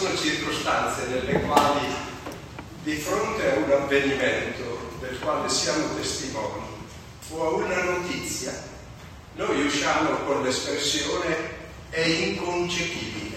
sono circostanze nelle quali, di fronte a un avvenimento del quale siamo testimoni o a una notizia, noi usciamo con l'espressione è inconcepibile.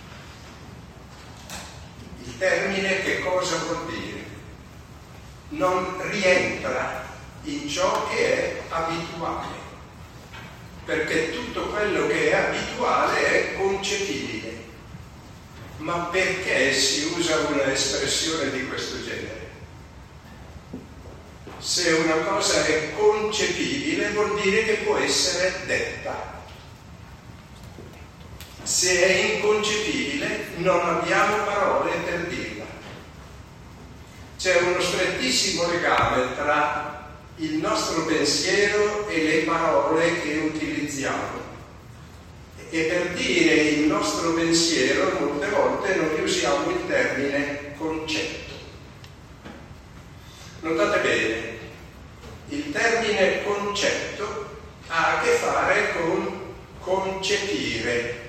Il termine che cosa vuol dire? Non rientra in ciò che è abituale, perché tutto quello che è abituale è concepibile. Ma perché si usa una espressione di questo genere? Se una cosa è concepibile vuol dire che può essere detta. Se è inconcepibile non abbiamo parole per dirla. C'è uno strettissimo legame tra il nostro pensiero e le parole che utilizziamo. E per dire il nostro pensiero molte volte noi usiamo il termine concetto. Notate bene, il termine concetto ha a che fare con concepire.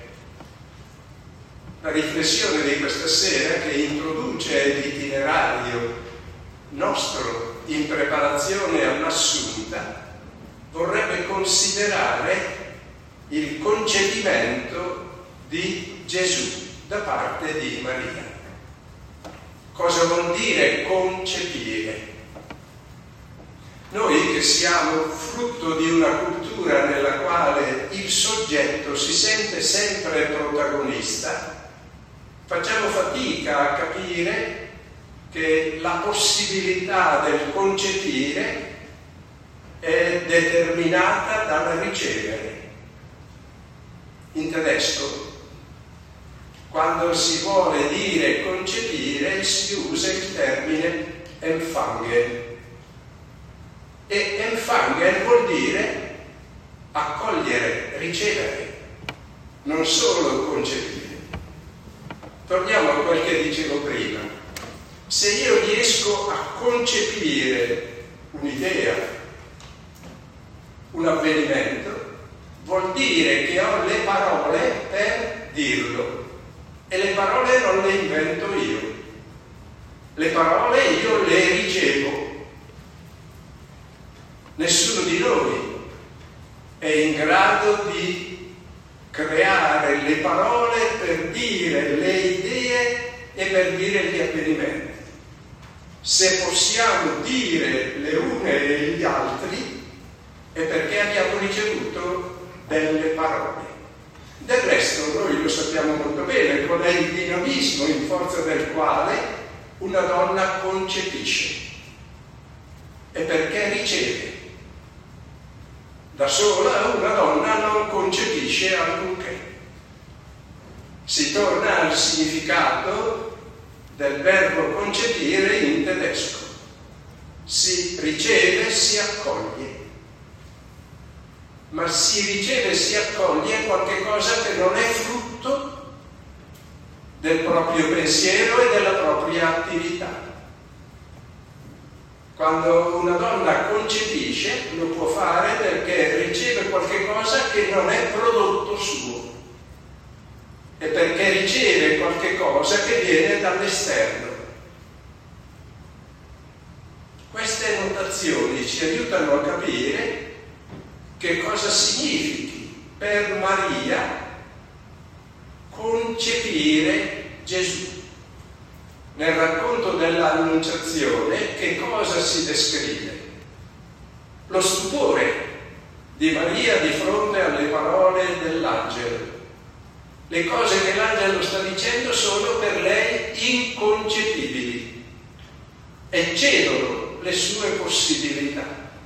La riflessione di questa sera, che introduce l'itinerario nostro in preparazione all'Assunta, vorrebbe considerare il concepimento di Gesù da parte di Maria. Cosa vuol dire concepire? Noi che siamo frutto di una cultura nella quale il soggetto si sente sempre protagonista, facciamo fatica a capire che la possibilità del concepire è determinata dal ricevere. In tedesco, quando si vuole dire concepire, si usa il termine empfangen. E empfangen vuol dire accogliere, ricevere, non solo concepire. Torniamo a quel che dicevo prima. Se io riesco a concepire un'idea, un avvenimento, vuol dire che ho le parole per dirlo. E le parole non le invento io. Le parole io le ricevo. Nessuno di noi è in grado di creare le parole per dire le idee e per dire gli avvenimenti. Se possiamo dire le une e gli altri è perché abbiamo ricevuto delle parole. Del resto noi lo sappiamo molto bene qual è il dinamismo in forza del quale una donna concepisce. È perché riceve. Da sola una donna non concepisce alcunché. Si torna al significato del verbo concepire in tedesco. Si riceve, si accoglie. Ma si riceve e si accoglie qualche cosa che non è frutto del proprio pensiero e della propria attività. Quando una donna concepisce, lo può fare perché riceve qualche cosa che non è prodotto suo e perché riceve qualche cosa che viene dall'esterno. Queste notazioni ci aiutano a capire che cosa significhi per Maria concepire Gesù. Nel racconto dell'Annunciazione che cosa si descrive? Lo stupore di Maria di fronte alle parole dell'angelo. Le cose che l'angelo sta dicendo sono per lei inconcepibili, eccedono le sue possibilità.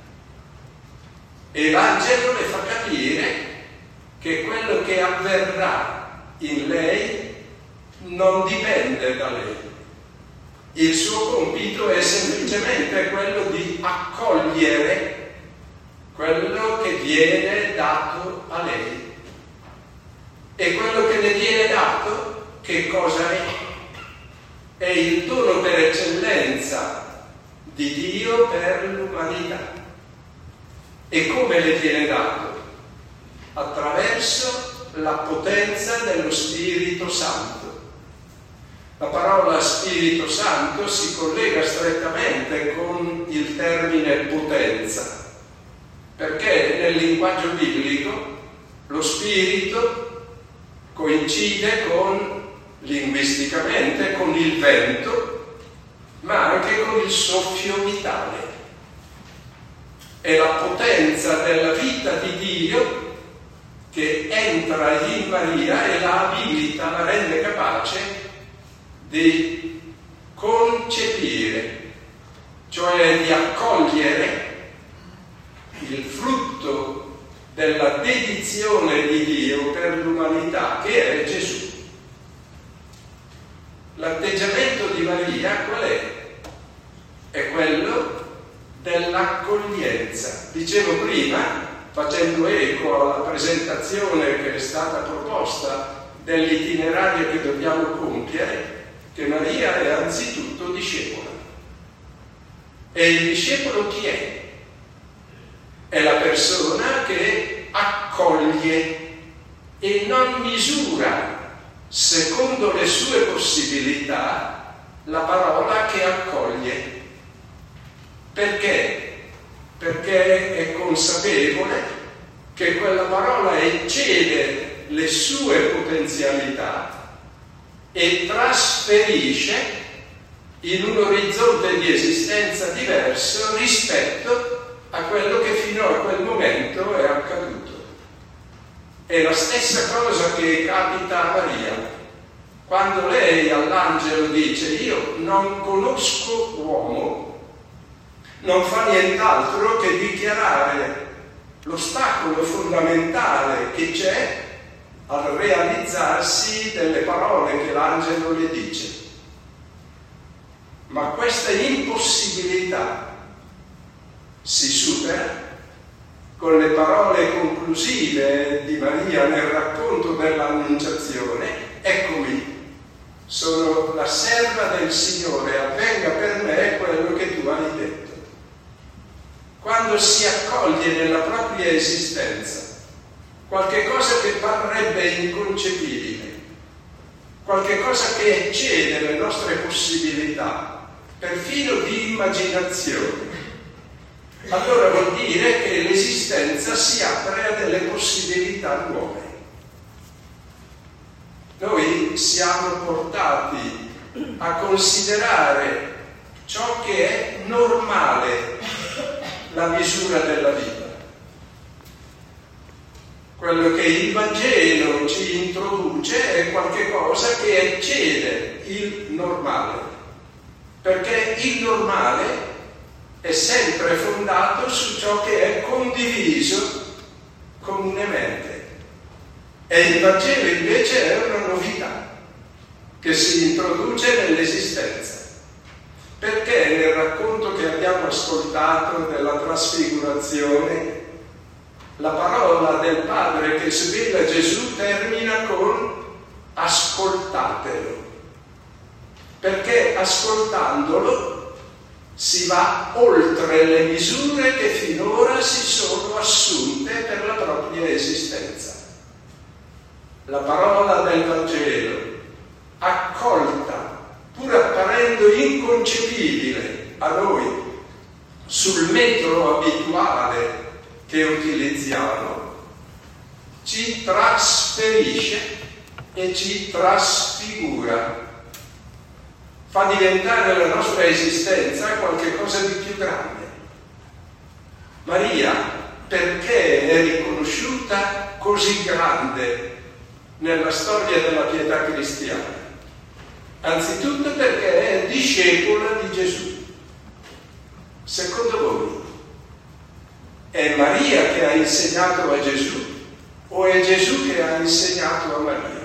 E l'angelo le fa capire che quello che avverrà in lei non dipende da lei. Il suo compito è semplicemente quello di accogliere quello che viene dato a lei. E quello che le viene dato, che cosa è? È il dono per eccellenza di Dio per l'umanità. E come le viene dato? Attraverso la potenza dello Spirito Santo. La parola Spirito Santo si collega strettamente con il termine potenza, perché nel linguaggio biblico lo Spirito coincide linguisticamente con il vento, ma anche con il soffio vitale. È la potenza della vita di Dio che entra in Maria e la abilita, la rende capace di concepire, cioè di accogliere il frutto della dedizione di Dio per l'umanità, che è Gesù. L'atteggiamento di Maria qual è? È quello dell'accoglienza. Dicevo prima, facendo eco alla presentazione che è stata proposta dell'itinerario che dobbiamo compiere, che Maria è anzitutto discepola. E il discepolo chi è? È la persona che accoglie e non misura secondo le sue possibilità la parola che accoglie. Perché? Perché è consapevole che quella parola eccede le sue potenzialità e trasferisce in un orizzonte di esistenza diverso rispetto a quello che fino a quel momento è accaduto. È la stessa cosa che capita a Maria, quando lei all'angelo dice: io non conosco uomo, non fa nient'altro che dichiarare l'ostacolo fondamentale che c'è al realizzarsi delle parole che l'angelo le dice. Ma questa impossibilità si supera con le parole conclusive di Maria nel racconto dell'Annunciazione: eccomi, sono la serva del Signore, avvenga per me quello che tu hai detto. Quando si accoglie nella propria esistenza qualche cosa che parrebbe inconcepibile, qualche cosa che eccede le nostre possibilità, perfino di immaginazione, allora vuol dire che l'esistenza si apre a delle possibilità nuove. Noi siamo portati a considerare ciò che è normale, la misura della vita. Quello che il Vangelo ci introduce è qualche cosa che eccede il normale, perché il normale è sempre fondato su ciò che è condiviso comunemente. E il Vangelo invece è una novità che si introduce nell'esistenza. Perché nel racconto che abbiamo ascoltato della trasfigurazione, la parola del Padre che svela Gesù termina con ascoltatelo, perché ascoltandolo si va oltre le misure che finora si sono assunte per la propria esistenza. La parola del Vangelo, accolta, pur apparendo inconcepibile a noi sul metro abituale che utilizziamo, ci trasferisce e ci trasfigura, fa diventare la nostra esistenza qualcosa di più grande. Maria, perché è riconosciuta così grande nella storia della pietà cristiana? Anzitutto perché è discepola di Gesù. Secondo voi, è Maria che ha insegnato a Gesù o è Gesù che ha insegnato a Maria?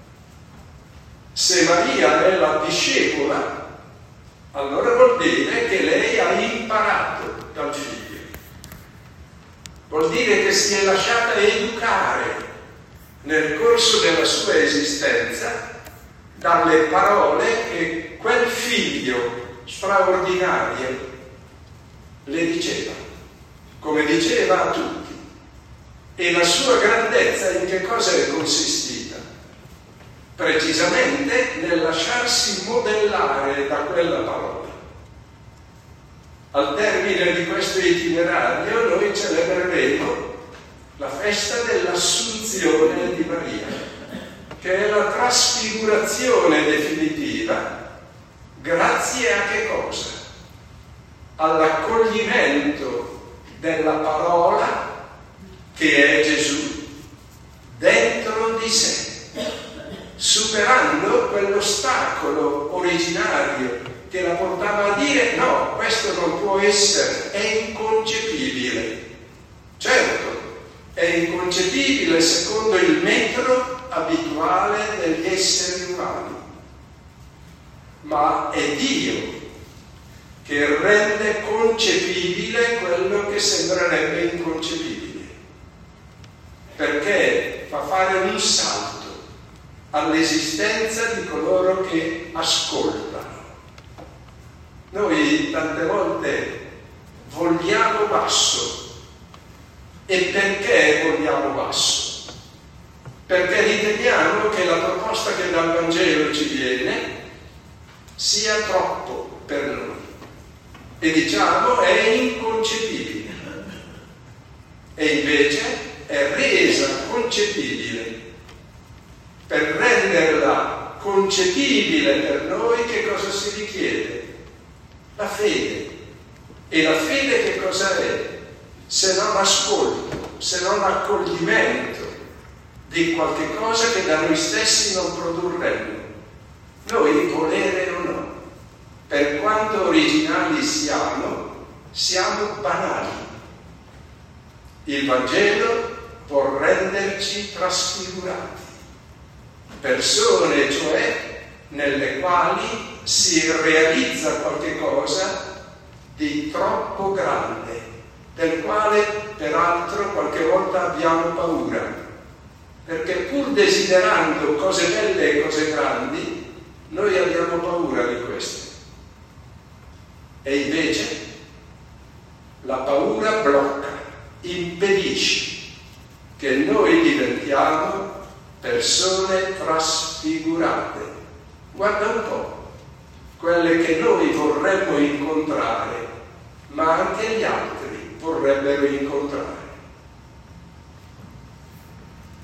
Se Maria è la discepola, allora vuol dire che lei ha imparato dal figlio. Vuol dire che si è lasciata educare nel corso della sua esistenza dalle parole che quel figlio straordinario le diceva, come diceva a tutti. E la sua grandezza in che cosa è consistita? precisamente nel lasciarsi modellare da quella parola. Al termine di questo itinerario noi celebreremo la festa dell'Assunzione di Maria, che è la trasfigurazione definitiva, grazie a che cosa? All'accoglimento della parola che è Gesù dentro di sé, superando quell'ostacolo originario che la portava a dire no, questo non può essere, è inconcepibile. Certo, è inconcepibile secondo il metro abituale degli esseri umani, ma è Dio che rende concepibile quello che sembrerebbe inconcepibile, perché fa fare un salto all'esistenza di coloro che ascoltano. Noi tante volte vogliamo basso. E perché vogliamo basso? Perché riteniamo che la proposta che dal Vangelo ci viene sia troppo per noi. E diciamo è inconcepibile. E invece è resa concepibile. Per renderla concepibile per noi che cosa si richiede? La fede. E la fede che cosa è? Se non ascolto, se non accoglimento di qualche cosa che da noi stessi non produrremmo. Noi, volere o no, per quanto originali siamo banali. Il Vangelo può renderci trasfigurati, persone cioè nelle quali si realizza qualche cosa di troppo grande, del quale peraltro qualche volta abbiamo paura, perché pur desiderando cose belle e cose grandi, noi abbiamo paura di queste. E invece la paura blocca, impedisce che noi diventiamo persone trasfigurate. Guarda un po', quelle che noi vorremmo incontrare, ma anche gli altri vorrebbero incontrare.